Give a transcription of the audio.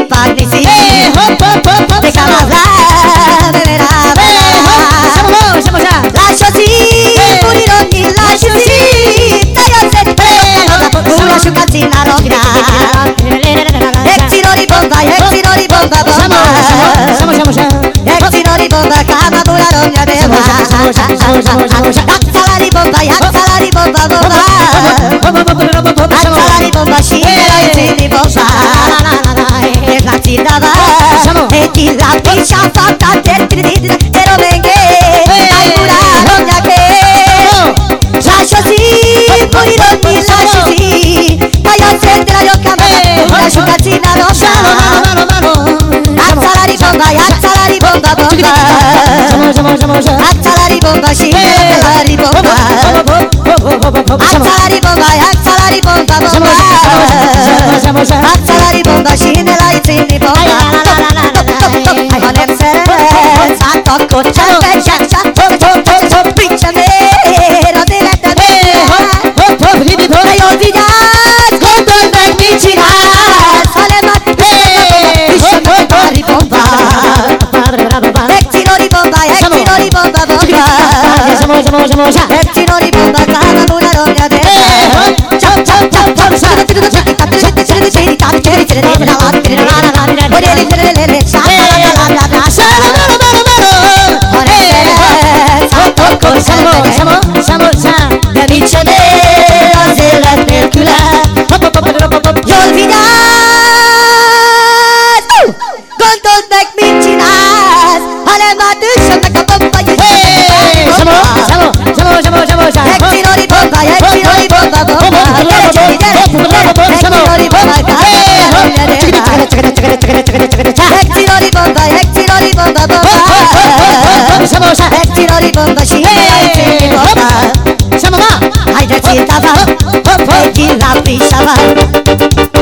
ipocrisia. De camasar, lascio-si, purironi, lascio-si, tagliosette, una sciucazzina rovina. Exirori bomba, bomba. Exirori bomba, cama bula rovina beva. Axalari bomba, bomba. Axalari bomba, scimera e zini bomba. E la tirava, e ti la piscia fatta, te lo venghe. Dai bula rovina che. Lascio-si, purironi, lascio-si, tagliosette la yoccama, una sciucazzina rovina. Axalari bomba, bomba. Axalari bomba, scimera bomba. Axalari bomba, bomba. Axalari bomba, scimera e zini bomba. Hanem szerelmet, áttakot csepet, Piccsame, az életedbe. De jól vigyázz, gondold meg, mit csinálsz, hanem hát Axalari bomba. Exirori bomba, bomba. Exirori bomba, cama bula rovina beva. De mit sem él az élet nélküle. Jól vigyázz, gondold meg, mit csinálsz, hanem hát üssön meg a bomba. Exirori bomba, bomba. Exirori bomba, Exirori bomba, scimera e zini bomba. Hai già citava, e chi la pisciava.